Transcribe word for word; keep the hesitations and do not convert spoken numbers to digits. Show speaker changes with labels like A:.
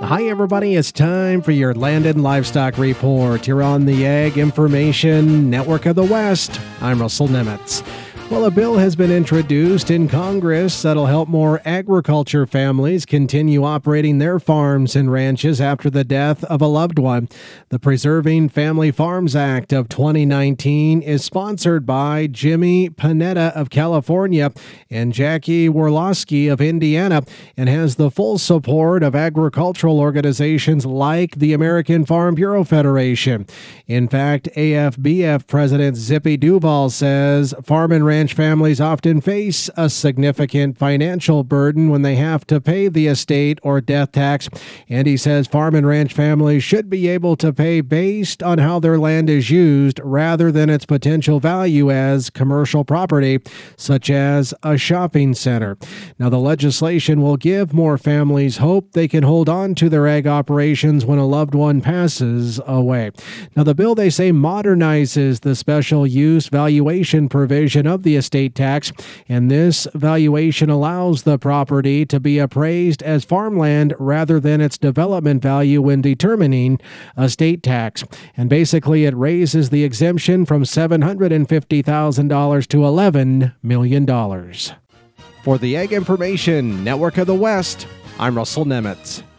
A: Hi, everybody. It's time for your Land and Livestock Report here on the Ag Information Network of the West. I'm Russell Nemitz. Well, a bill has been introduced in Congress that'll help more agriculture families continue operating their farms and ranches after the death of a loved one. The Preserving Family Farms Act of twenty nineteen is sponsored by Jimmy Panetta of California and Jackie Worlosky of Indiana and has the full support of agricultural organizations like the American Farm Bureau Federation. In fact, A F B F President Zippy Duvall says farm and ranch families often face a significant financial burden when they have to pay the estate or death tax, and he says farm and ranch families should be able to pay based on how their land is used rather than its potential value as commercial property, such as a shopping center. Now, the legislation will give more families hope they can hold on to their ag operations when a loved one passes away. Now, the bill, they say, modernizes the special use valuation provision of the estate tax, and this valuation allows the property to be appraised as farmland rather than its development value when determining estate tax. And basically, it raises the exemption from seven hundred fifty thousand dollars to eleven million dollars. For the Ag Information Network of the West, I'm Russell Nemitz.